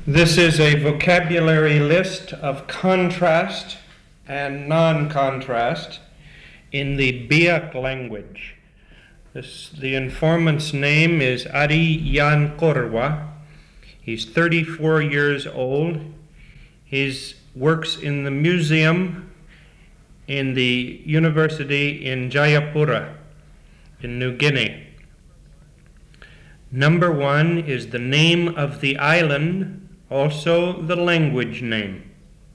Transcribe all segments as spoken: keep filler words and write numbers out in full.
This is a vocabulary list of contrast and non-contrast in the Biak language. This, the informant's name is Ari Yan Korwa. He's thirty-four years old. He works in the museum in the university in Jayapura in New Guinea. Number one is the name of the island, also the language name.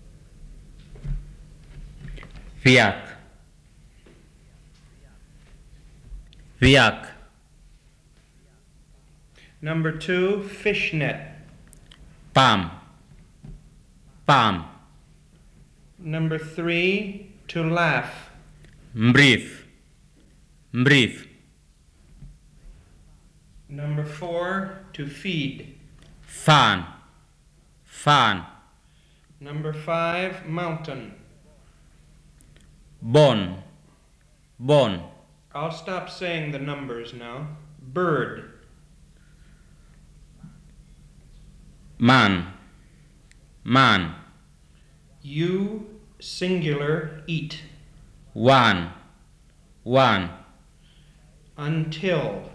Biak. Biak. Number two, fishnet. Pam. Pam. Number three, to laugh. Mbrief. Mbrief. Number four, to feed. Fan. Fan. Number five, mountain. Bon. Bon. I'll stop saying the numbers now. Bird. Man. Man. You, singular, eat. One. One. Until.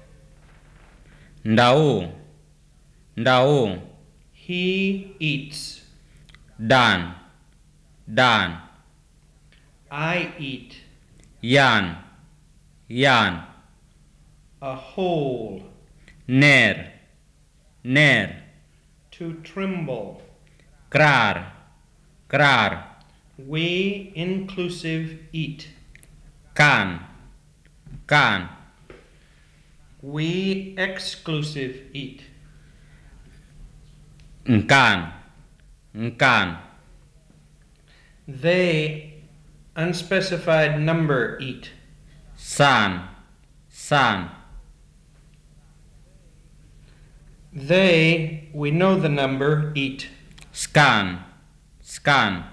Ndao. Ndao. He eats. Dan. Dan. I eat. Yan. Yan. A hole. Ner. Ner. To tremble. Krar. Krar. We, inclusive, eat. Kan. Kan. We, exclusive, eat. Nkan. Nkan. They, unspecified number, eat. San. San. They, we know the number, eat. Scan. Scan.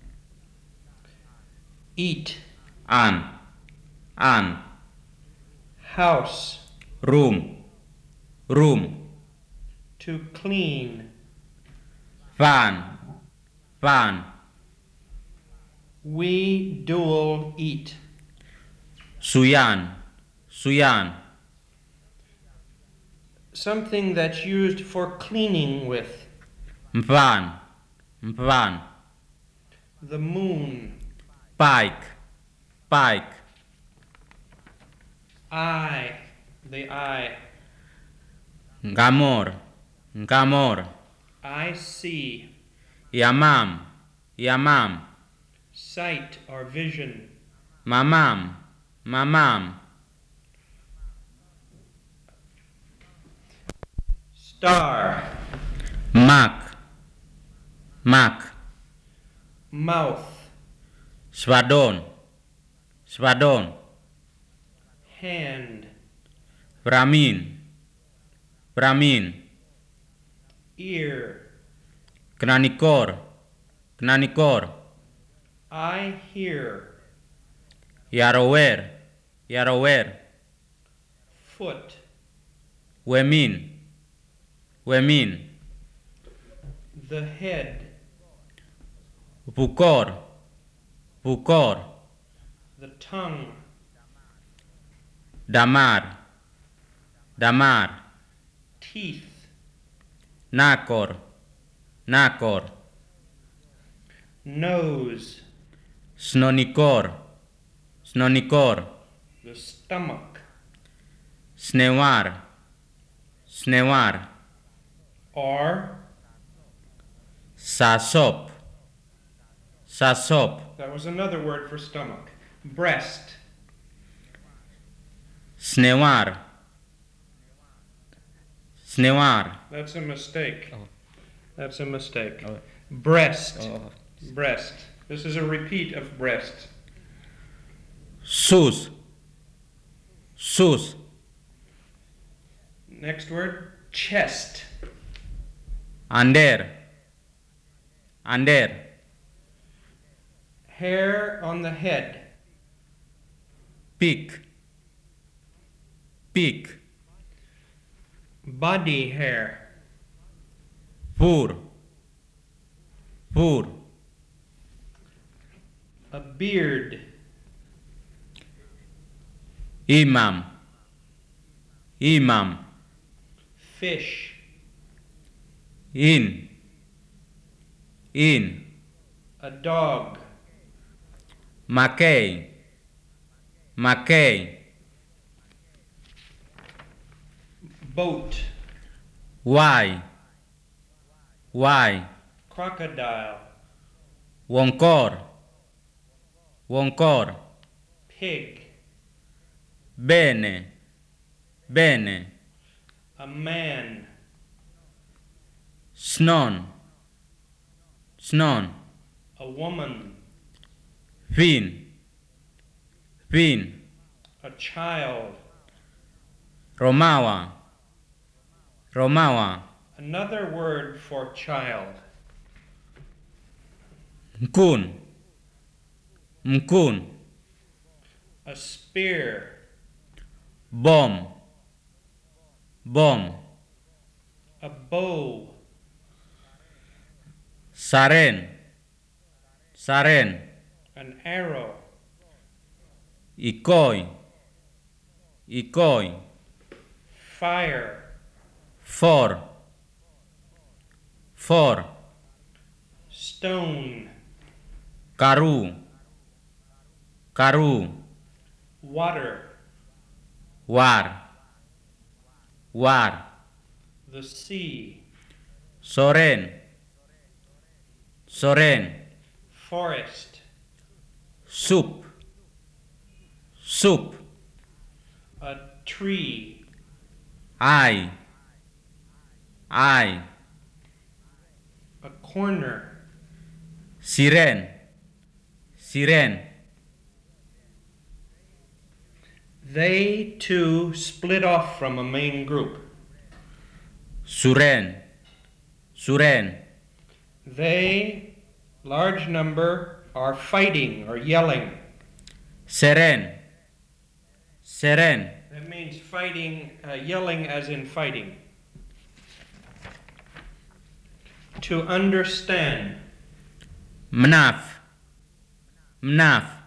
Eat. An. An. House. Room. Room. To clean. Van. Van. We, dual, eat. Suyan. Suyan. Something that's used for cleaning with. Mpan. Mpan. The moon. Pike. Pike. Eye. The eye. Ngamor. Ngamor. I see. Yamam. Yamam. Sight or vision. Mamam. Mamam. Star. Mak. Mak. Mouth. Swadon. Swadon. Hand. Brahmin. Brahmin. Ear. Knanikor. Knanikor. I hear. Yarower. Yarower. Foot. Wemin. Wemin. The head. Pukor. Pukor. The tongue. Damar. Damar. Teeth. Nakor. Nakor. Nose. Snonikor. Snonikor. The stomach. Snewar. Snewar. Or, Sasop. Sasop. that was another word for stomach. Breast. Snewar. Snewar. That's a mistake. Oh. That's a mistake. Oh. Breast. Oh. Breast. This is a repeat of breast. Sus. Sus. Next word, chest. Under. Under. Hair on the head. Peak. Peak. Body hair. Pur. Pur. A beard. Imam. Imam. Fish. In. In. A dog. McKay. McKay. Boat. Why? Why? Crocodile. Wonkor. Wonkor. Pig. Bene. Bene. A man. Snon. Snon. A woman. Fin. Fin. A child. Romawa. Romawa. Another word for child. Mkun. Mkun. A spear. Bomb. Bomb. A bow. Saren. Saren. An arrow. Ikoi. Ikoi. Fire. For. For. Stone. Karu. Karu. Water. War. War. The sea. Soren. Soren. Forest. Soup. Soup. A tree. I. I. A corner. Siren. Siren. They too split off from a main group. Suren. Suren. They, large number, are fighting or yelling. Seren. Seren. That means fighting, uh, yelling as in fighting. To understand. Mnaf. Mnaf.